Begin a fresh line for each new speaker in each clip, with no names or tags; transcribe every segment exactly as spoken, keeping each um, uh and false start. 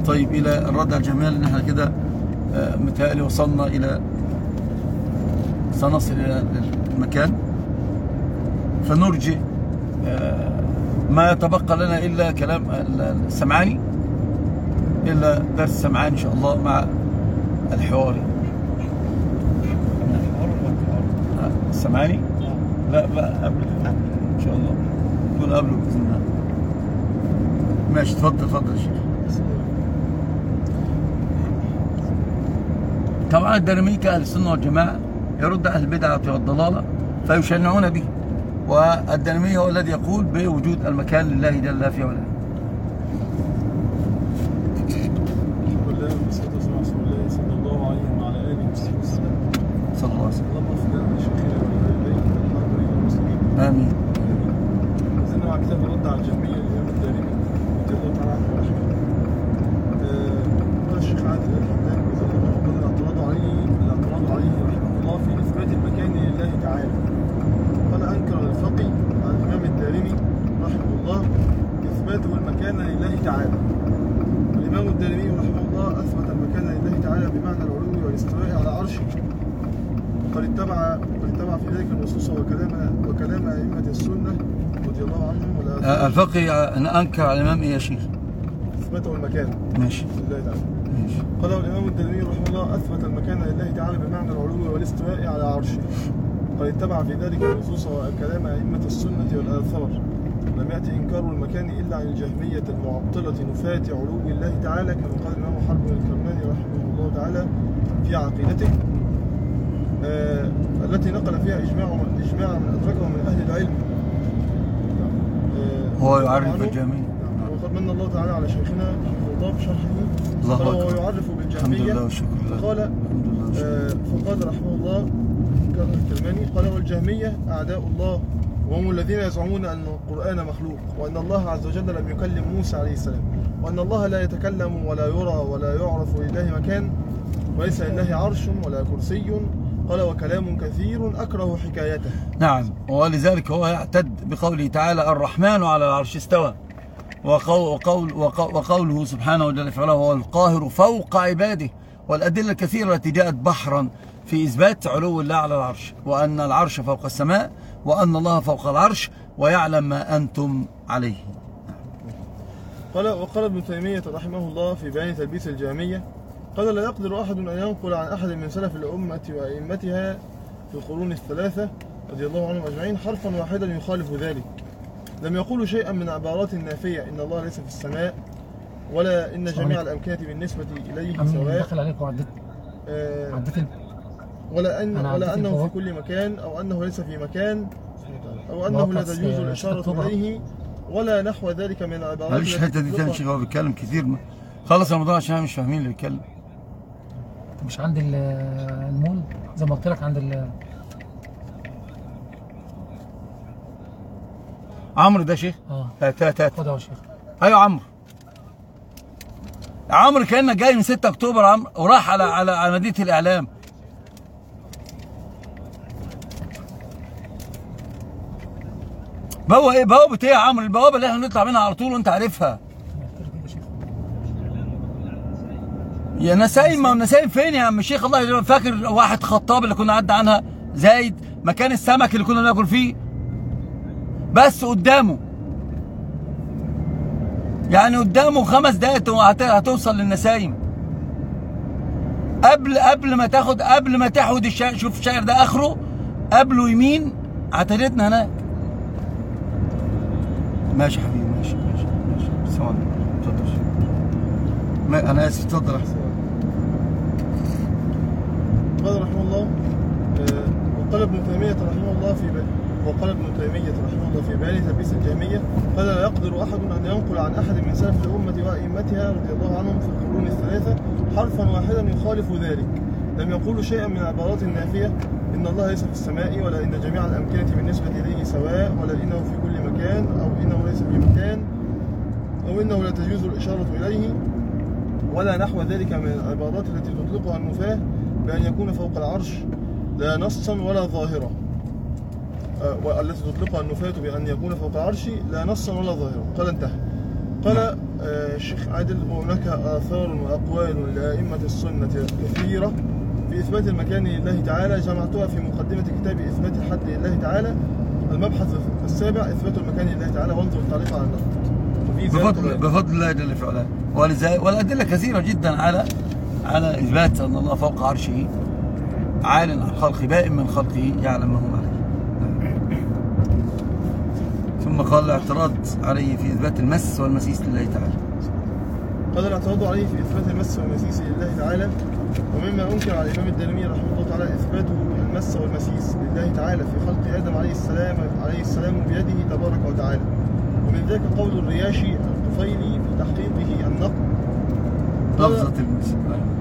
طيب إلى الرد على الجميع، لأن احنا كده متهيألي وصلنا إلى سنصل إلى المكان، فنرجع ما يتبقى لنا إلا كلام السمعاني، إلا درس السمعاني إن شاء الله مع الحواري. السمعاني؟ لا بقى قبل إن شاء الله نكون قبله بإذن الله. ماشي، اتفضل اتفضل يا شيخ. طبعا الدارمي كأهل السنة والجماعة يرد أهل البدعة والضلالة فيشنعون به، والدارمي هو الذي يقول بوجود المكان لله جل في علاه.
صلى الله عليه وعلى آله وصحبه وسلم.
صلى الله عليه وسلم.
اللهم اغفر لنا شيخنا والوالدين والحاضرين والمسلمين.
آمين.
نزلنا مع كتاب الرد على الجهمية للإمام الدارمي رضي الله تعالى عنه ورحمه. قال الشيخ عادل الحمداني جزاه الله خيرا الاعتراض عليه الاعتراض عليه رحمه الله في إثبات المكان لله تعالى. قال أنكر الفقي على الإمام الدارمي رحمه الله إثباته المكان لله تعالى. الإمام الدارمي رحمه الله أثبت المكان لله تعالى بمعنى العلو والاستواء على عرشه، وقد اتبع وقد اتبع في ذلك النصوص وكلام وكلام أئمة السنة رضي الله عنهم. ولا
الفقي أنكر على الإمام إيه يا شيخ؟
أثبته المكان
ماشي
لله تعالى.
ماشي.
قال الإمام الدارمي رحمه الله أثبت المكان لله تعالى بمعنى العلو والاستواء على عرشه، قد اتبع في ذلك النصوص وكلام أئمة السنة والآثار. لم يأتي إنكار المكان إلا عن الجهمية المعطلة نفاة علو الله تعالى، كما قال الإمام حرب الكرماني رحمه الله تعالى في عقيدته آه التي نقل فيها إجماع من إجماع من أدركه من أهل العلم.
آه هو يعرف بالجهمية.
وقد من الله تعالى على شيخنا رحمه الله بشرحه، قال وهو يعرف بالجهمية. فقال آه فقال رحمه الله الكرماني قال والجهمية أعداء الله، وهم الذين يزعمون أن القرآن مخلوق، وأن الله عز وجل لم يكلم موسى عليه السلام، وأن الله لا يتكلم ولا يرى ولا يعرف لله مكان، وليس لله عرش ولا كرسي. قال وكلام كثير أكره حكايته.
نعم، ولذلك هو يعتد بقوله تعالى الرحمن على العرش استوى، وقول وقول وقوله سبحانه وجل في علاه هو القاهر فوق عباده، والأدلة الكثيرة التي جاءت بحرا في إثبات علو الله على العرش، وأن العرش فوق السماء، وأن الله فوق العرش، ويعلم ما أنتم عليه.
قال وقال ابن تيمية رحمه الله في بيان تلبيس الجهمية، قال لا يقدر أحد أن ينقل عن أحد من سلف الأمة وأئمتها في القرون الثلاثة رضي الله عنهم أجمعين حرفا واحدا يخالف ذلك. لم يقولوا شيئا من عبارات النافية إن الله ليس في السماء، ولا إن جميع الأمكنة بالنسبة إليه سواء،
دخل عليك وعدت
آه
عدت
ولا أن ولا أنه في كل مكان، أو أنه ليس في مكان، أو أنه لا تجوز الإشارة إليه، ولا نحو ذلك من العبارات.
معلش الحتة دي تاني شيخ، هو بيتكلم كتير، خلص رمضان عشان احنا مش فاهمين اللي بيتكلم.
مش عند المول زي ما قلت لك، عند ال
عمرو ده شيخ؟
اه
هات هات هات.
خد اهو يا شيخ.
ايوه عمرو. عمرو كأنك جاي من ستة أكتوبر عمرو، وراح على على على مدينة الإعلام. بوابة ايه؟ بوابة ايه يا عمرو؟ البوابة اللي احنا بنطلع منها على طول وانت عارفها. يا نسايم، ما النسايم فين يا عم الشيخ؟ الله يجزاك. فاكر واحد خطاب اللي كنا عدى عنها زايد، مكان السمك اللي كنا بناكل فيه؟ بس قدامه، يعني قدامه خمس دقايق هتوصل للنسايم. قبل قبل ما تاخد قبل ما تحود الشارع، شوف الشارع ده اخره، قبله يمين عتلتنا هناك. ماشي حبيبي، ماشي ماشي ماشي. ثواني، اتفضل. انا اسف، اتفضل احسن.
قال رحمه الله وقال ابن تيمية رحمه الله في بيان وقال ابن تيمية رحمه الله في بيان تلبيس الجهمية، قال لا يقدر أحد أن ينقل عن أحد من سلف الأمة وأئمتها رضي الله عنهم في القرون الثلاثة حرفا واحدا يخالف ذلك. لم يقولوا شيئا من عبارات النافية إن الله ليس في السماء، ولا إن جميع الأمكنة بالنسبة إليه سواء، ولا إنه في كل مكان، أو إنه ليس في مكان، أو إنه لا تجوز الإشارة إليه، ولا نحو ذلك من العبارات التي تطلقها النفاة بأن يكون فوق العرش لا نصا ولا ظاهرا، والتي تطلقها النفاة بأن يكون فوق العرش لا نصا ولا ظاهرا. قال انتهى. قال آه، الشيخ عادل وهناك آثار وأقوال لأئمة السنة كثيرة في إثبات المكان لله تعالى، جمعتها في مقدمة كتاب إثبات الحد لله تعالى، المبحث السابع إثبات المكان لله تعالى، وانظر التعليق على النقد.
بفضل بفضل الله جل في علاه، والأدلة كثيرة جدا على على إثبات أن الله فوق عرشه عال عن خلقه، بائن من خلقه يعلم ما هم عليه. ثم قال الاعتراض عليه في إثبات المس والمسيس لله تعالى.
قال الاعتراض عليه في إثبات المس والمسيس لله تعالى، ومما أنكر على الإمام الدارمي رحمه الله تعالى إثباته المس والمسيس لله تعالى في خلق آدم عليه السلام عليه السلام بيده تبارك وتعالى، ومن ذاك قول الرياشي الطفيلي في تحقيقه النقد
لفظة المس،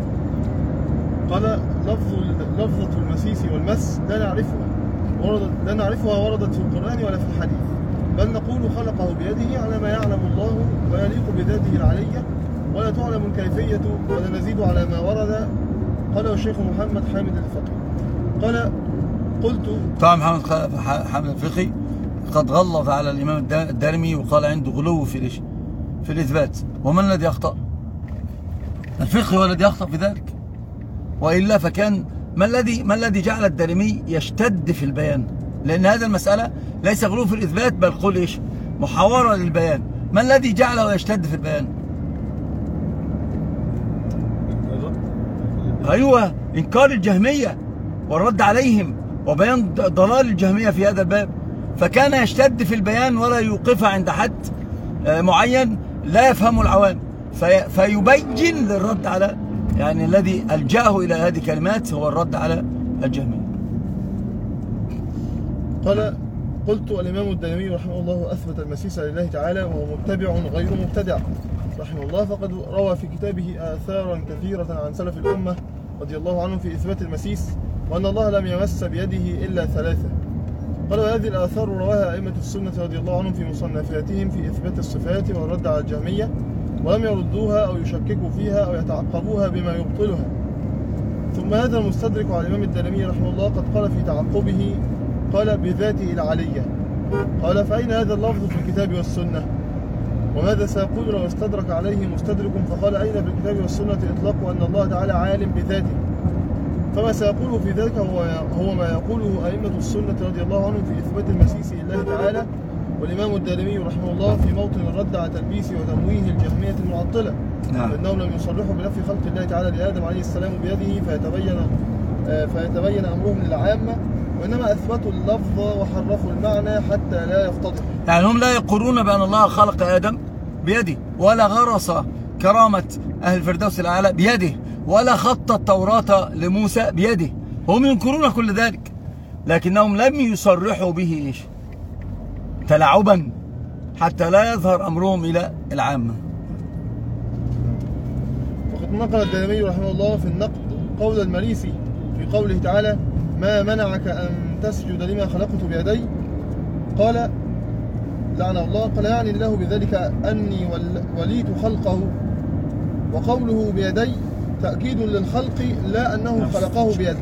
قال لفظ لفظة المسيس والمس لا نعرفها وردت لا نعرفها وردت في القرآن ولا في الحديث، بل نقول خلقه بيده على ما يعلم الله ويليق بذاته العلية، ولا تعلم الكيفية ولا نزيد على ما ورد. قاله الشيخ محمد حامد الفقي. قال قلت
طبعا محمد حامد الفقي قد غلظ على الإمام الدارمي وقال عنده غلو في الإيش؟ في الإثبات. ومن الذي يخطأ؟ الفقه هو الذي يخطأ في ذلك، وإلا فكان ما الذي ما الذي جعل الدارمي يشتد في البيان؟ لأن هذه المسألة ليس غلو في الإثبات، بل قل إيش؟ محاورة للبيان. ما الذي جعله يشتد في البيان؟ أيوة، إنكار الجهمية والرد عليهم وبيان ضلال الجهمية في هذا الباب، فكان يشتد في البيان ولا يوقفها عند حد معين لا يفهمه العوام، في فيبين للرد على، يعني الذي ألجأه إلى هذه الكلمات هو الرد على الجهمية.
قال قلت الإمام الدارمي رحمه الله أثبت المسيس لله تعالى وهو متبع غير مبتدع رحمه الله، فقد روى في كتابه آثارا كثيرة عن سلف الأمة رضي الله عنهم في إثبات المسيس، وأن الله لم يمس بيده إلا ثلاثة. قال وهذه الآثار رواها أئمة السنة رضي الله عنهم في مصنفاتهم في إثبات الصفات والرد على الجهمية، ولم يردوها أو يشككوا فيها أو يتعقبوها بما يبطلها. ثم هذا المستدرك على الإمام الدارمي رحمه الله قد قال في تعقبه، قال بذاته العلية. قال فأين هذا اللفظ في الكتاب والسنة؟ وماذا سيقول لو استدرك عليه مستدرك فقال أين في الكتاب والسنة إطلاق أن الله تعالى عالم بذاته؟ فما سيقوله في ذلك هو هو ما يقوله أئمة السنة رضي الله عنهم في إثبات المسيس لله تعالى، والإمام الدارمي رحمه الله في موطن الرد على تلبيس وتمويه الجهمية المعطلة،
نعم.
فإنهم لم يصرحوا بنفي خلق الله تعالى لآدم عليه السلام بيده فيتبين فيتبين أمرهم للعامة، وإنما أثبتوا اللفظ وحرفوا المعنى حتى لا يفتضح.
يعني هم لا يقرون بأن الله خلق آدم بيده، ولا غرس كرامة أهل الفردوس الأعلى بيده، ولا خط التوراة لموسى بيده. هم ينكرون كل ذلك، لكنهم لم يصرحوا به إيش؟ تلاعبا حتى لا يظهر أمرهم إلى العامة.
وقد نقل الدارمي رحمه الله في النقد قول المريسي في قوله تعالى ما منعك أن تسجد لما خلقت بيدي؟ قال لعنه الله، قال يعني الله بذلك أني وليت خلقه، وقوله بيدي تأكيد للخلق لا أنه خلقه بيد.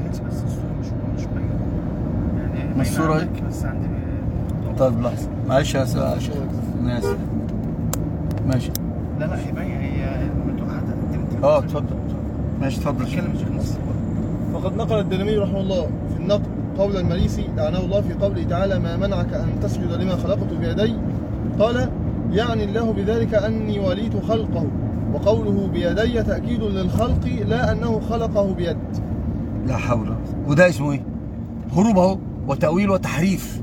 الصورة طيب لحظة معلش يا سيدي ناس ماشي.
لا لا هي هي
اه اتفضل ماشي اتفضل.
فقد نقل الدارمي رحمه الله في النقد قول المريسي لعنه الله في قوله تعالى ما منعك أن تسجد لما خلقت بيدي؟ قال يعني الله بذلك أني وليت خلقه، وقوله بيدي تأكيد للخلق لا أنه خلقه بيد.
لا حول. وده اسمه ايه؟ هروب اهو وتأويل وتحريف.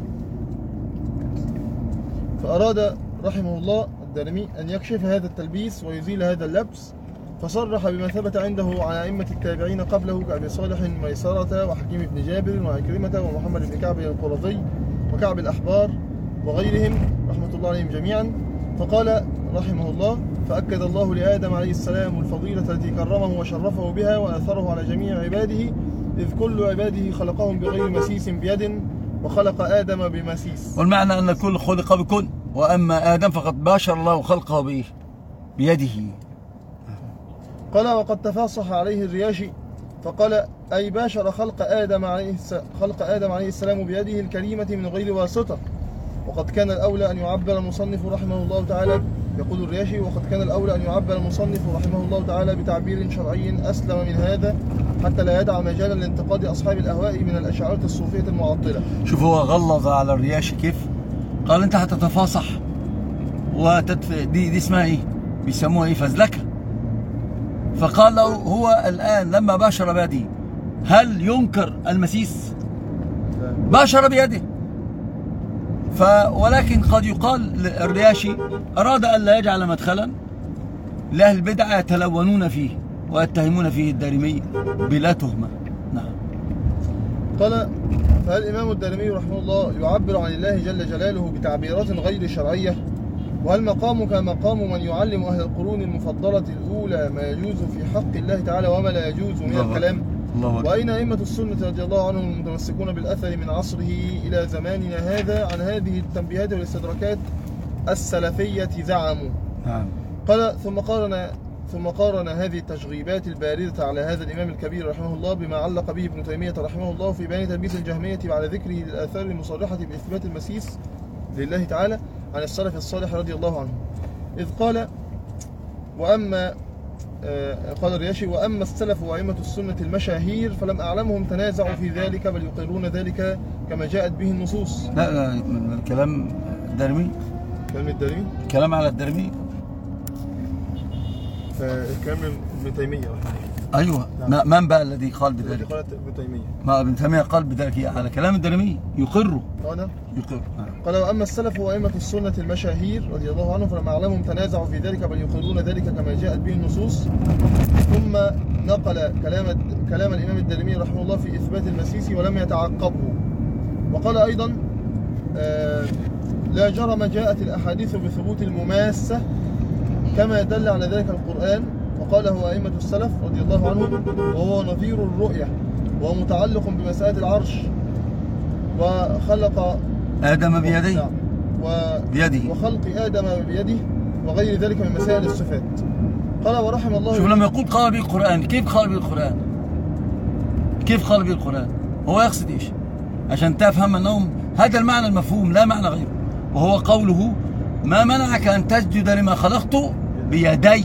فأراد رحمه الله الدارمي أن يكشف هذا التلبيس ويزيل هذا اللبس، فصرح بما ثبت عنده على أئمة التابعين قبله كأبي صالح ميسرة وحكيم بن جابر وعكرمة ومحمد بن كعب القرظي وكعب الأحبار وغيرهم رحمة الله عليهم جميعا. فقال رحمه الله فأكد الله لآدم عليه السلام الفضيلة التي كرمه وشرفه بها وآثره على جميع عباده، إذ كل عباده خلقهم بغير مسيس بيد وخلق آدم بمسيس.
والمعنى أن الكل خلق بكن، وأما آدم فقد باشر الله خلقه بإيه؟ بيده.
قال وقد تفاصح عليه الرياشي فقال أي باشر خلق آدم عليه خلق آدم عليه السلام بيده الكريمة من غير واسطة. وقد كان الأولى أن يعبر المصنف رحمه الله تعالى يقول الرياشي: وقد كان الأولى أن يعبر المصنف رحمه الله تعالى بتعبير شرعي أسلم من هذا، حتى لا يدع مجالا لانتقاد أصحاب الأهواء من الأشاعرة الصوفية المعطلة.
شوف هو غلظ على الرياشي كيف؟ قال أنت هتتفاصح وتتف... دي, دي اسمها إيه؟ بيسموها إيه؟ فزلكة. فقال له هو الآن لما باشر بيده هل ينكر المسيس؟ باشر بيده. ف ولكن قد يقال الرياشي أراد أن لا يجعل مدخلا لأهل البدع يتلونون فيه ويتهمون فيه الدارمي بلا تهمة. نعم.
قال: فهل الإمام الدارمي رحمه الله يعبر عن الله جل جلاله بتعبيرات غير شرعية؟ وهل مقامك مقام من يعلم أهل القرون المفضلة الأولى ما يجوز في حق الله تعالى وما لا يجوز من الكلام؟ وأين أئمة السنة رضي الله عنهم المتمسكون بالأثر من عصره إلى زماننا هذا عن هذه التنبيهات والاستدراكات السلفية زعموا؟
نعم.
قال: ثم قارن ثم قارن هذه التشغيبات الباردة على هذا الإمام الكبير رحمه الله بما علق به ابن تيمية رحمه الله في بيان تلبيس الجهمية بعد ذكره للآثار المصرحة بإثبات المسيس لله تعالى عن السلف الصالح رضي الله عنهم، إذ قال: وأما قال الرياشي: وأما السلف وأئمة السنة المشاهير فلم أعلمهم تنازعوا في ذلك، بل يقرون ذلك كما جاءت به النصوص.
لا لا من الكلام الدارمي.
كلام الدارمي؟
كلام على الدارمي.
كلام ابن تيمية رحمه الله.
أيوه. نعم. من بقى الذي قال بذلك؟
الذي قالت ابن تيمية.
ما ابن تيمية قال بذلك على كلام الدارمي يقره.
أنا
يقر.
قال: وأما السلف وأئمة السنة المشاهير رضي الله عنهم فلم أعلمهم تنازعوا في ذلك، بل يقرون ذلك كما جاءت به النصوص. ثم نقل كلام كلام الإمام الدارمي رحمه الله في إثبات المسيس ولم يتعقبه. وقال أيضا: آه لا جرم جاءت الأحاديث بثبوت المماسة كما دل على ذلك القرآن، وقاله أئمة السلف رضي الله عنهم، وهو نظير الرؤية، وهو متعلق بمسألة العرش وخلق
آدم بيده
و...
بيده
وخلق آدم بيده وغير ذلك من مسائل الصفات. قال: ورحم الله.
شوف لما يقول قال به القرآن، كيف قال به القرآن؟ كيف قال به القرآن؟ هو يقصد ايش؟ عشان تفهم انهم هذا المعنى المفهوم لا معنى غيره، وهو قوله: ما منعك ان تسجد لما خلقت بيدي.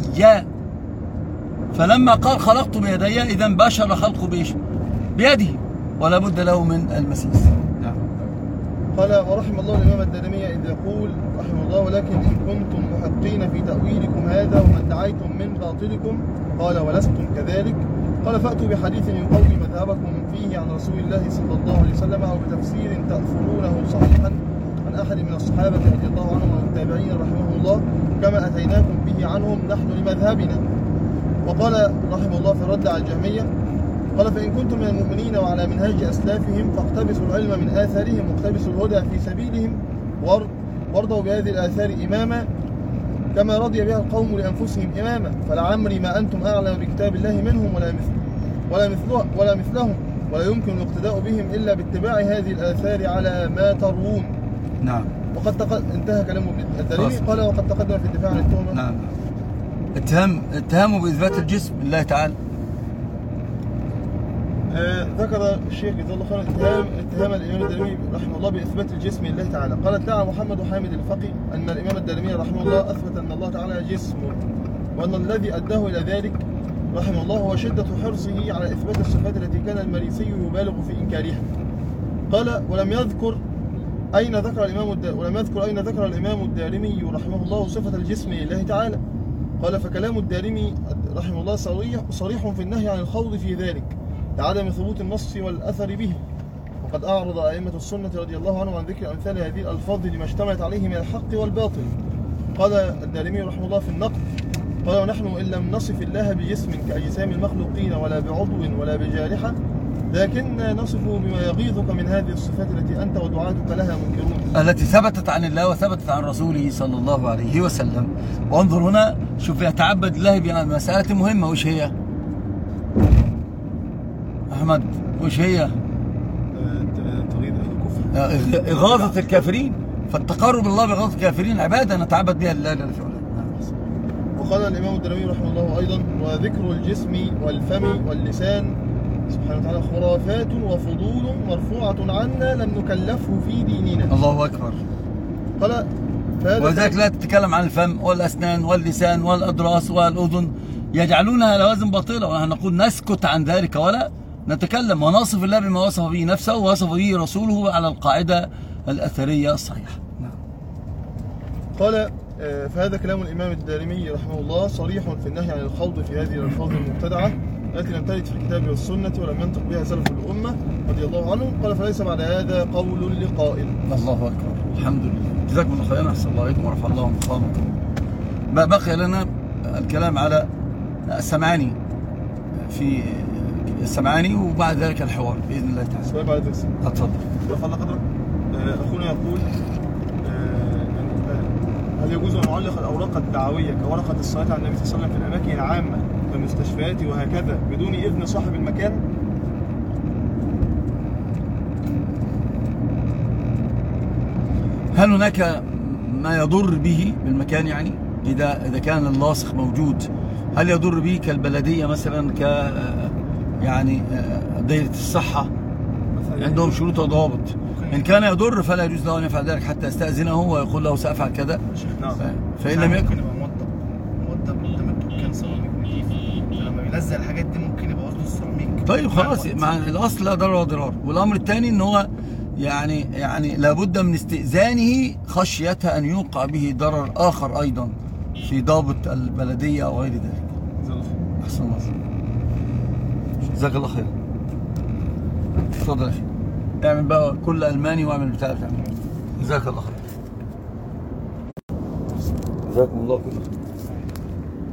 فلما قال خلقت بيدي اذا بشر خلقه بايش؟ بيده، ولا بد له من المسيس. نعم.
قال: ورحم الله الإمام الدارمي إذ يقول رحمه الله: ولكن إن كنتم محقين في تأويلكم هذا وما ادعيتم من باطلكم، قال: ولستم كذلك. قال: فأتوا بحديث يقوي مذهبكم فيه عن رسول الله صلى الله عليه وسلم، أو بتفسير تأثرونه صحيحا عن أحد من الصحابة رضي الله عنهم والتابعين رحمه الله، كما أتيناكم به عنهم نحن لمذهبنا. وقال رحمه الله في الرد على الجهمية: قال: فإن كنتم من المؤمنين وعلى منهج أسلافهم فاقتبسوا العلم من آثارهم واقتبسوا الهدى في سبيلهم، وارضوا بهذه الآثار إماما كما رضي بها القوم لأنفسهم إماما، فلعمري ما أنتم أعلم بكتاب الله منهم ولا مثل ولا مثله ولا مثلهم، ولا يمكن الاقتداء بهم إلا باتباع هذه الآثار على ما تروون.
نعم.
وقد تق... انتهى كلامه الدليل. قال: وقد تقدم في الدفاع عن التهمة.
نعم. اتهام اتهامه بإثبات الجسم لله تعالى.
آه ذكر الشيخ جزاه الله خيرا اتهام اتهام الامام الدارمي رحمه الله باثبات الجسم لله تعالى. قال: ادعى محمد حامد الفقي ان الامام الدارمي رحمه الله اثبت ان الله تعالى جسم، وان الذي اداه الى ذلك رحمه الله هو شده حرصه على اثبات الصفات التي كان المريسي يبالغ في انكارها. قال: ولم يذكر اين ذكر الامام الد... ولم يذكر اين ذكر الامام الدارمي رحمه الله صفه الجسم لله تعالى. قال: فكلام الدارمي رحمه الله صريح صريح في النهي عن الخوض في ذلك لعدم ثبوت النص والأثر به. وقد أعرض أئمة السنة رضي الله عنهم عن ذكر أمثال هذه الألفاظ لما اشتملت عليه من الحق والباطل. قال الدارمي رحمه الله في النقد: قال: ونحن إن لم نصف الله بجسم كأجسام المخلوقين ولا بعضو ولا بجارحة، لكن نصفه بما يغيظك من هذه الصفات التي أنت ودعاتك لها منكرون،
التي ثبتت عن الله وثبتت عن رسوله صلى الله عليه وسلم. وانظر هنا، شوف يتعبد الله بمسألة مهمة. وش هي؟ أحمد، وش هي؟
تغيير الكفر،
إغاظة الكافرين. فالتقرب الله بإغاظة الكافرين عبادة نتعبد بها لله جل وعلا.
وقال الإمام الدارمي رحمه الله أيضا: وذكر الجسم والفم واللسان سبحانه وتعالى خرافات وفضول مرفوعة عنا لم نكلفه في ديننا.
الله أكبر.
قال: فهذا
ولذلك لا تتكلم عن الفم والأسنان واللسان والأضراس والأذن، يجعلونها لوازم باطلة، ونحن نقول نسكت عن ذلك ولا نتكلم ونصف الله بما وصف به نفسه ووصف به رسوله على القاعدة الأثرية الصحيحة. نعم.
قال آه، فهذا كلام الإمام الدارمي رحمه الله صريح في النهي عن الخوض في هذه الألفاظ المبتدعة التي لم ترد في الكتاب والسنة ولم ينطق بها سلف الأمة رضي الله عنهم. قال فليس بعد هذا قول لقائل.
الله أكبر، الحمد لله، جزاكم الله خيرا، أحسن الله عليكم ورفع الله مقامكم. بقي لنا الكلام على السمعاني في السمعاني وبعد ذلك الحوار بإذن الله تعالى.
سؤال بعد ذلك.
اتفضل.
رفع الله قدرك. آه، أخونا يقول آه، هل يجوز أن نعلق الأوراق الدعوية كورقة الصلاة على النبي صلى الله عليه وسلم في الأماكن العامة كالمستشفيات وهكذا بدون إذن صاحب المكان؟
هل هناك ما يضر به بالمكان؟ يعني إذا إذا كان اللاصق موجود هل يضر به كالبلدية مثلا، ك يعني دائرة الصحة عندهم شروط وضوابط، إن كان يضر فلا يجوز له أن يفعل ذلك حتى يستأذنه ويقول له سأفعل كذا.
نعم.
فإن لم يكن
ممكن يبقى موضب موضب قدام الدكان سيراميك نضيف، فلما بينزل الحاجات دي ممكن يبقى قصده السيراميك.
طيب خلاص، مع الأصل لا ضرر ولا ضرار. والأمر الثاني إن هو يعني يعني لابد من استئذانه خشية أن يوقع به ضرر آخر أيضا في ضابط البلدية أو غير ذلك. أحسن الله. جزاك الله خير. اتفضل يا أخي. اعمل بقى كل ألماني واعمل بتاعك. جزاك الله خير. جزاكم الله كل خير.